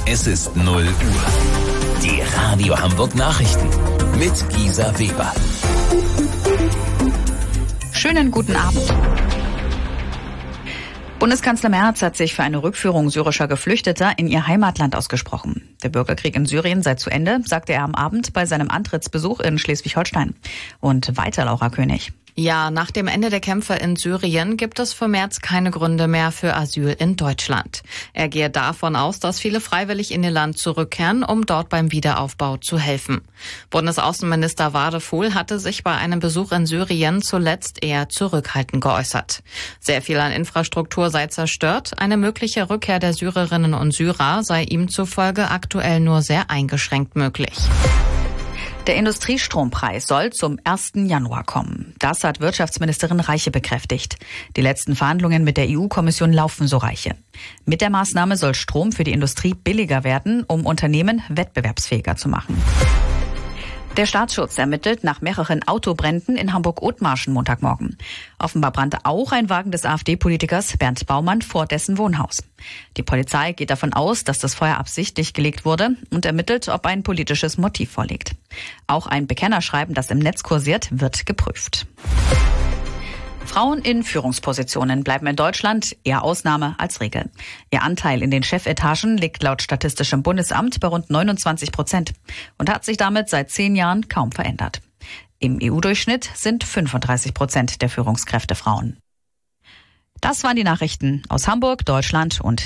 Es ist 0 Uhr. Die Radio Hamburg Nachrichten mit Gisa Weber. Schönen guten Abend. Bundeskanzler Merz hat sich für eine Rückführung syrischer Geflüchteter in ihr Heimatland ausgesprochen. Der Bürgerkrieg in Syrien sei zu Ende, sagte er am Abend bei seinem Antrittsbesuch in Schleswig-Holstein. Und weiter, Laura König. Ja, nach dem Ende der Kämpfe in Syrien gibt es für Merz keine Gründe mehr für Asyl in Deutschland. Er gehe davon aus, dass viele freiwillig in ihr Land zurückkehren, um dort beim Wiederaufbau zu helfen. Bundesaußenminister Wadefuhl hatte sich bei einem Besuch in Syrien zuletzt eher zurückhaltend geäußert. Sehr viel an Infrastruktur sei zerstört. Eine mögliche Rückkehr der Syrerinnen und Syrer sei ihm zufolge aktuell nur sehr eingeschränkt möglich. Der Industriestrompreis soll zum 1. Januar kommen. Das hat Wirtschaftsministerin Reiche bekräftigt. Die letzten Verhandlungen mit der EU-Kommission laufen, so Reiche. Mit der Maßnahme soll Strom für die Industrie billiger werden, um Unternehmen wettbewerbsfähiger zu machen. Der Staatsschutz ermittelt nach mehreren Autobränden in Hamburg-Othmarschen Montagmorgen. Offenbar brannte auch ein Wagen des AfD-Politikers Bernd Baumann vor dessen Wohnhaus. Die Polizei geht davon aus, dass das Feuer absichtlich gelegt wurde und ermittelt, ob ein politisches Motiv vorliegt. Auch ein Bekennerschreiben, das im Netz kursiert, wird geprüft. Frauen in Führungspositionen bleiben in Deutschland eher Ausnahme als Regel. Ihr Anteil in den Chefetagen liegt laut Statistischem Bundesamt bei rund 29% und hat sich damit seit 10 Jahren kaum verändert. Im EU-Durchschnitt sind 35% der Führungskräfte Frauen. Das waren die Nachrichten aus Hamburg, Deutschland und